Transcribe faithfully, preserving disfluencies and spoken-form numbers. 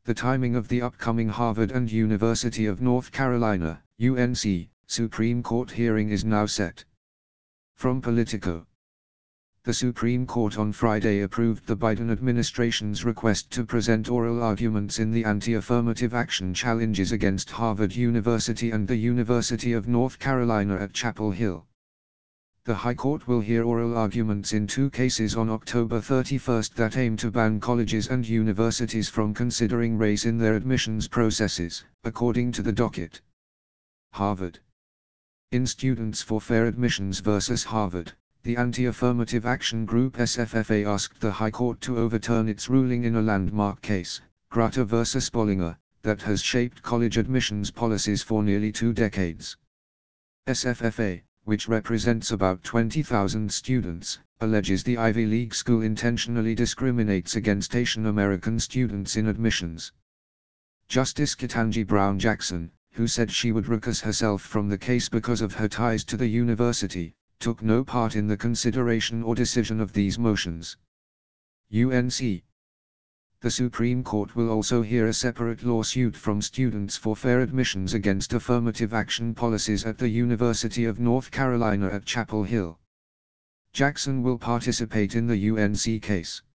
The timing of the upcoming Harvard and University of North Carolina, U N C, Supreme Court hearing is now set. From Politico. The Supreme Court on Friday approved the Biden administration's request to present oral arguments in the anti-affirmative action challenges against Harvard University and the University of North Carolina at Chapel Hill. The High Court will hear oral arguments in two cases on October thirty-first that aim to ban colleges and universities from considering race in their admissions processes, according to the docket. Harvard. In Students for Fair Admissions versus Harvard, the Anti-Affirmative Action Group S F F A asked the High Court to overturn its ruling in a landmark case, Grata versus Bollinger, that has shaped college admissions policies for nearly two decades. S F F A, which represents about twenty thousand students, alleges the Ivy League school intentionally discriminates against Asian American students in admissions. Justice Ketanji Brown Jackson, who said she would recuse herself from the case because of her ties to the university, took no part in the consideration or decision of these motions. U N C. The Supreme Court will also hear a separate lawsuit from Students for Fair Admissions against affirmative action policies at the University of North Carolina at Chapel Hill. Jackson will participate in the U N C case.